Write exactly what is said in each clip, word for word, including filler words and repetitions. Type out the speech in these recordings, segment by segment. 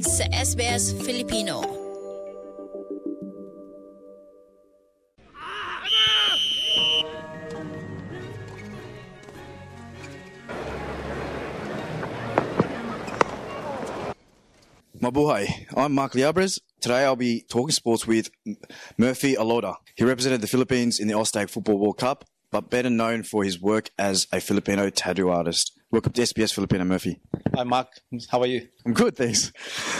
nakikinig sa S B S Filipino. Mabuhay. I'm Mark Liabres. Today I'll be talking sports with Murphy Alota. He represented the Philippines in the Oztag Football World Cup, but better known for his work as a Filipino tattoo artist. Welcome to S B S Filipino, Murphy. Hi, Mark. How are you? I'm good, thanks.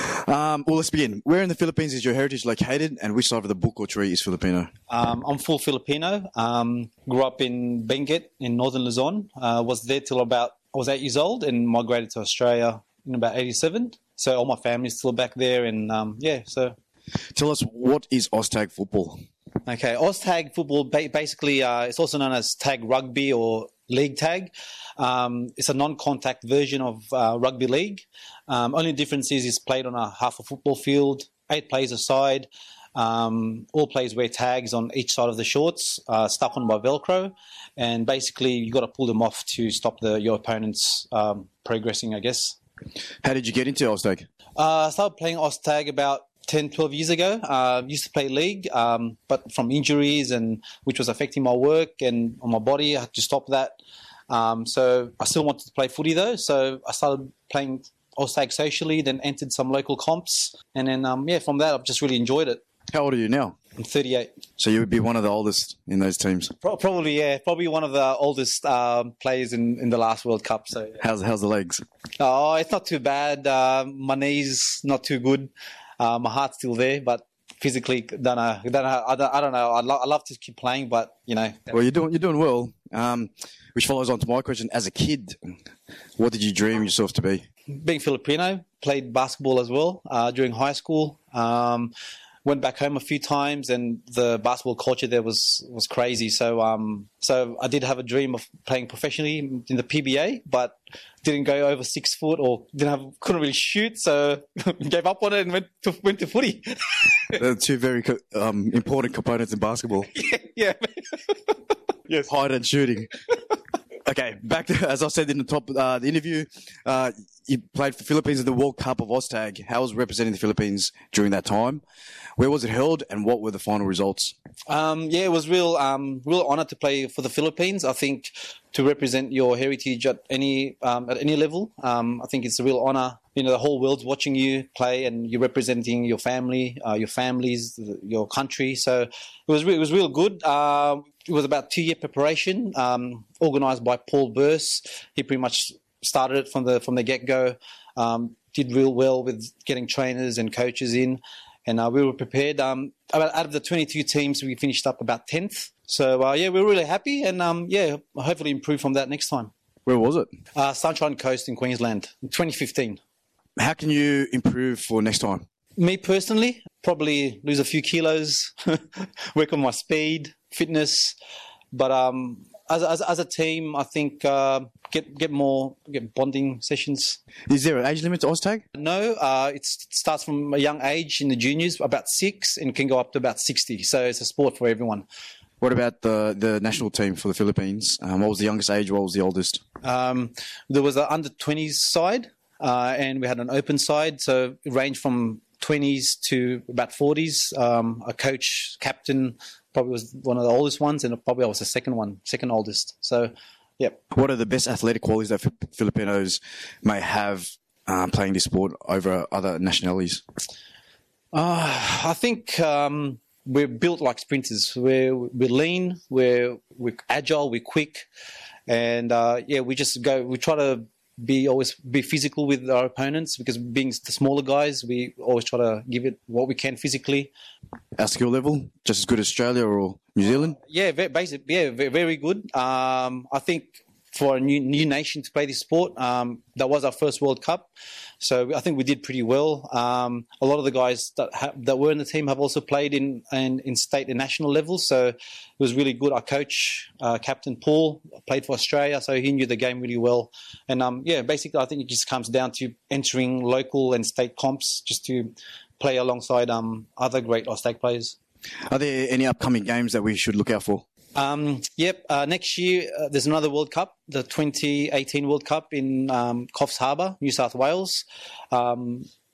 Um, well, let's begin. Where in the Philippines is your heritage located, and which side of the book or tree is Filipino? Um, I'm full Filipino. Um, grew up in Benguet in northern Luzon. Uh, was there till about I was eight years old, and migrated to Australia in about eighty-seven. So all my family's still back there, and um, yeah. So, tell us, what is Oztag football? Okay, Oztag football ba- basically uh, it's also known as tag rugby or league tag. Um, it's a non-contact version of uh, rugby league. Um, only difference is it's played on a half a football field, eight players a side. Um, all players wear tags on each side of the shorts, uh, stuck on by Velcro, and basically you got to pull them off to stop the your opponents um, progressing, I guess. How did you get into Oztag? Uh, I started playing Oztag about ten, twelve years ago. Uh, used to play league, um, but from injuries and which was affecting my work and on my body, I had to stop that. Um, so I still wanted to play footy though, so I started playing Oztag socially, then entered some local comps, and then um, yeah, from that I've just really enjoyed it. How old are you now? I'm thirty-eight. So you would be one of the oldest in those teams? Pro- probably, yeah. Probably one of the oldest um, players in, in the last World Cup. So yeah. How's how's the legs? Oh, it's not too bad. Uh, my knees not too good. Uh, my heart's still there, but physically, don't know. Don't know I, don't, I don't know. I'd, lo- I'd love to keep playing, but you know. Well, you're doing you're doing well. Um, which follows on to my question. As a kid, what did you dream yourself to be? Being Filipino, played basketball as well uh, during high school. Um, went back home a few times, and the basketball culture there was, was crazy. So um, so I did have a dream of playing professionally in the P B A, but didn't go over six foot or didn't have couldn't really shoot, so gave up on it and went to went to footy. They're two very co- um, important components in basketball. yeah. yeah. Yes. Height and shooting. Okay, back to, as I said in the top uh, the interview, uh, you played for the Philippines in the World Cup of Oztag. How was representing the Philippines during that time? Where was it held, and what were the final results? Um, yeah, it was real, um, real honour to play for the Philippines. I think to represent your heritage at any um, at any level, um, I think it's a real honour. You know, the whole world's watching you play, and you're representing your family, uh, your families, your country. So it was re- it was real good. Uh, it was about two year preparation, um, organised by Paul Burse. He pretty much started it from the from the get go. Um, did real well with getting trainers and coaches in. And uh, we were prepared. Um, out of the twenty-two teams, we finished up about tenth. So, uh, yeah, we were really happy. And, um, yeah, hopefully improve from that next time. Where was it? Uh, Sunshine Coast in Queensland in twenty fifteen. How can you improve for next time? Me personally, probably lose a few kilos, work on my speed, fitness. But um, as, as, as a team, I think uh, get get more get bonding sessions. Is there an age limit to Oztag? No, uh, it's, it starts from a young age in the juniors, about six, and can go up to about sixty. So it's a sport for everyone. What about the, the national team for the Philippines? Um, what was the youngest age? What was the oldest? Um, there was an under twenties side, uh, and we had an open side. So it ranged from twenties to about forties. Um, a coach, captain, probably was one of the oldest ones, and probably I was the second one, second oldest. So, yeah. What are the best athletic qualities that Filipinos may have um, playing this sport over other nationalities? Uh, I think um, we're built like sprinters. We're we're lean, we're we're agile, we're quick, and uh, yeah, we just go. We try to be always be physical with our opponents because being the smaller guys, we always try to give it what we can physically. Our skill level, just as good as Australia or New Zealand? Yeah, very basic. Yeah, very, very good. Um, I think for a new new nation to play this sport, um, that was our first World Cup, so I think we did pretty well. Um, a lot of the guys that ha- that were in the team have also played in, in in state and national levels, so it was really good. Our coach, uh, Captain Paul, played for Australia, so he knew the game really well. And um, yeah, basically, I think it just comes down to entering local and state comps just to play alongside um, other great Oztag players. Are there any upcoming games that we should look out for? Um, yep. Uh, next year, uh, there's another World Cup, the twenty eighteen World Cup in um, Coffs Harbour, New South Wales. Um,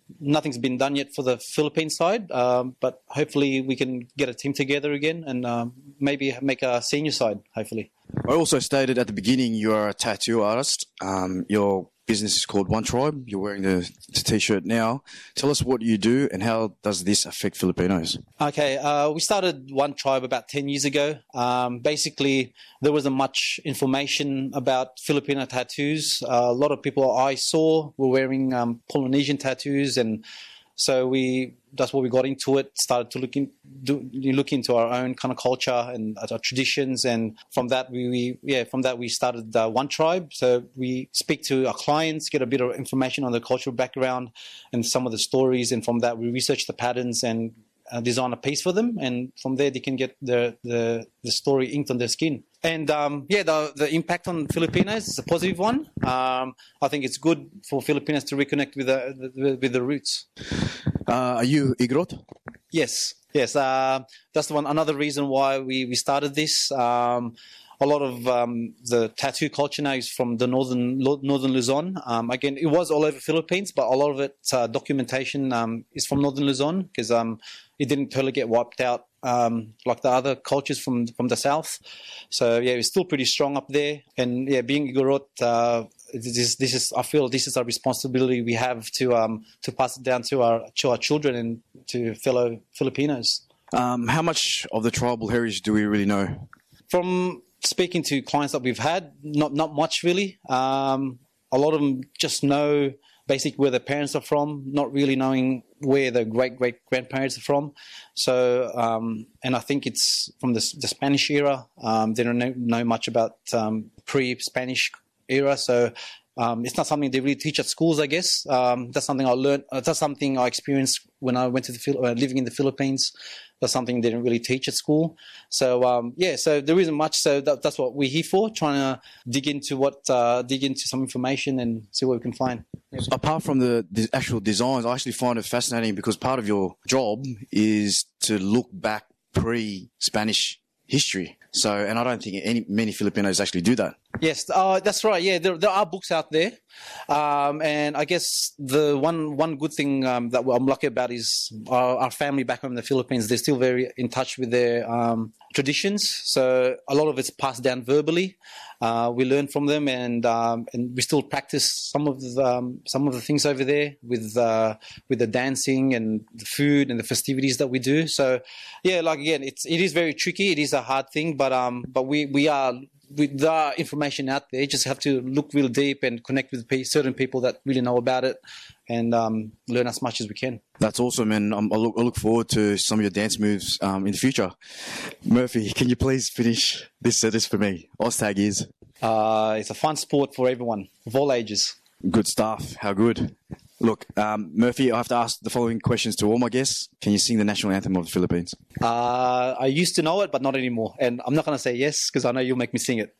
nothing's been done yet for the Philippine side, um, but hopefully we can get a team together again and um, maybe make a senior side, hopefully. I also stated at the beginning you are a tattoo artist. Um, your business is called One Tribe. You're wearing the, the T-shirt now. Tell us what you do and how does this affect Filipinos? Okay, uh, we started One Tribe about ten years ago. Um, basically, there wasn't much information about Filipino tattoos. Uh, a lot of people I saw were wearing um, Polynesian tattoos, and so we that's what we got into it. Started to look in, do, look into our own kind of culture and our traditions, and from that we, we yeah from that we started uh, One Tribe. So we speak to our clients, get a bit of information on the cultural background and some of the stories, and from that we research the patterns and uh, design a piece for them, and from there they can get the the, the story inked on their skin. And um, yeah, the the impact on Filipinos is a positive one. Um, I think it's good for Filipinos to reconnect with the, the with the roots. Uh, are you Igorot? Yes, yes. Uh, that's the one. Another reason why we, we started this. Um, a lot of um, the tattoo culture now is from the northern northern Luzon. Um, again, it was all over Philippines, but a lot of it uh, documentation um, is from northern Luzon because um, it didn't totally get wiped out um, like the other cultures from from the south. So yeah, it's still pretty strong up there. And yeah, being Igorot. Uh, This is, this is, I feel this is our responsibility we have to um, to pass it down to our to our children and to fellow Filipinos. Um, how much of the tribal heritage do we really know? From speaking to clients that we've had, not not much really. Um, a lot of them just know basically where their parents are from, not really knowing where their great great grandparents are from. So, um, and I think it's from the, the Spanish era. Um, they don't know, know much about um, pre-Spanish era, so um, it's not something they really teach at schools, I guess. Um, that's something I learned. Uh, that's something I experienced when I went to the uh, living in the Philippines. That's something they didn't really teach at school. So um, yeah, so there isn't much. So that, that's what we're here for, trying to dig into what, uh, dig into some information and see what we can find. Yeah. So apart from the, the actual designs, I actually find it fascinating because part of your job is to look back pre-Spanish history. So, and I don't think any many Filipinos actually do that. Yes, uh, that's right. Yeah, there, there are books out there, um, and I guess the one one good thing um, that I'm lucky about is our, our family back home in the Philippines. They're still very in touch with their um, traditions, so a lot of it's passed down verbally. Uh, we learn from them, and um, and we still practice some of the um, some of the things over there with uh, with the dancing and the food and the festivities that we do. So, yeah, like again, it's it is very tricky. It is a hard thing, but um, but we we are. With the information out there, you just have to look real deep and connect with certain people that really know about it and um, learn as much as we can. That's awesome, and um, I, look, I look forward to some of your dance moves um, in the future. Murphy, can you please finish this sentence for me? Oztag is? Uh, it's a fun sport for everyone, of all ages. Good stuff. How good. Look, um, Murphy, I have to ask the following questions to all my guests. Can you sing the national anthem of the Philippines? Uh, I used to know it, but not anymore. And I'm not going to say yes because I know you'll make me sing it.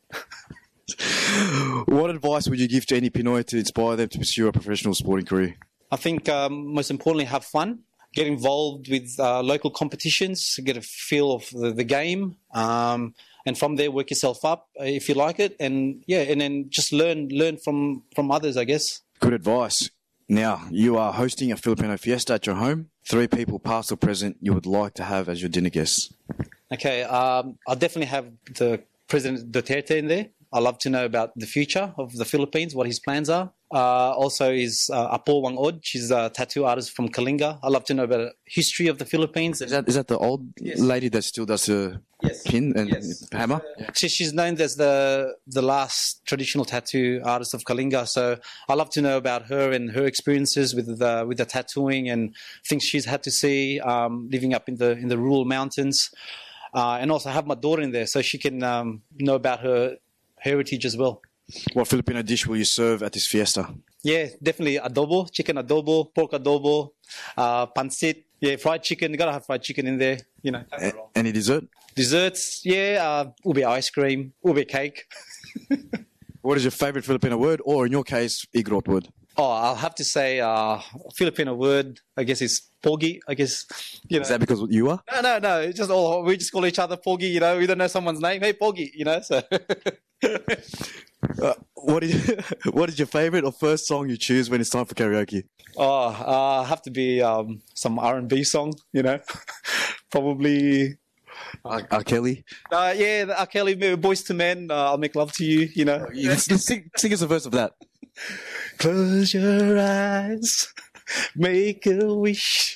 What advice would you give to any Pinoy to inspire them to pursue a professional sporting career? I think um, most importantly, have fun. Get involved with uh, local competitions, get a feel of the, the game, um, and from there work yourself up if you like it. And yeah, and then just learn learn from, from others, I guess. Good advice. Now, you are hosting a Filipino fiesta at your home. Three people, past or present, you would like to have as your dinner guests. Okay, um, I'll definitely have the President Duterte in there. I'd love to know about the future of the Philippines, what his plans are. Uh, also is uh, Apo Wangod. She's a tattoo artist from Kalinga. I'd love to know about the history of the Philippines. Is that is that the old yes. lady that still does the yes. pin and yes. hammer? Uh, she, she's known as the the last traditional tattoo artist of Kalinga. So I'd love to know about her and her experiences with the with the tattooing and things she's had to see um, living up in the in the rural mountains. Uh, and also have my daughter in there so she can um, know about her heritage as well. What Filipino dish will you serve at this fiesta? Yeah, definitely adobo, chicken adobo, pork adobo, uh, pancit. Yeah, fried chicken. You gotta have fried chicken in there. You know. A- any dessert? Desserts. Yeah, uh, ube ice cream, ube cake. What is your favorite Filipino word, or in your case, Igorot word? Oh, I'll have to say uh, Filipino word. I guess is pogi. I guess. You know. Is that because you are? No, no, no. It's just all we just call each other pogi. You know, we don't know someone's name. Hey, pogi. You know, so. Uh, what is what is your favorite or first song you choose when it's time for karaoke? Oh, uh, have to be um, some R and B song, you know. Probably. R. R. Kelly. Uh, yeah, the R. Kelly, Boys to Men. Uh, I'll make love to you, you know. You sing, sing us a verse of that. Close your eyes, make a wish.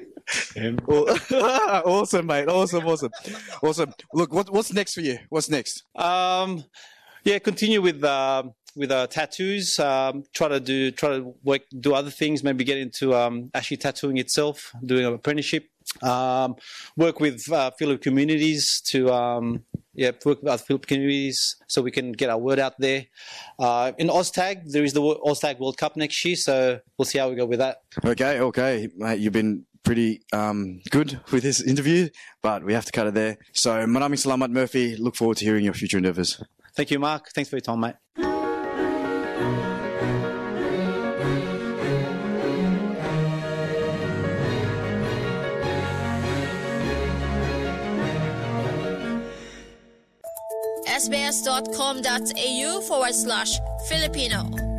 Awesome, mate. Awesome, awesome, awesome. Look, what, what's next for you? What's next? Um, yeah, continue with uh, with uh, tattoos. Um, try to do try to work, do other things. Maybe get into um, actually tattooing itself, doing an apprenticeship. Um, work with uh, Phillip communities to um, yeah work with other Phillip communities so we can get our word out there. Uh, in Oztag, there is the Oztag World Cup next year, so we'll see how we go with that. Okay, okay, mate. You've been pretty um, good with this interview, but we have to cut it there. So, Manami Salamat Murphy, look forward to hearing your future endeavours. Thank you, Mark. Thanks for your time, mate. sbs.com.au forward slash Filipino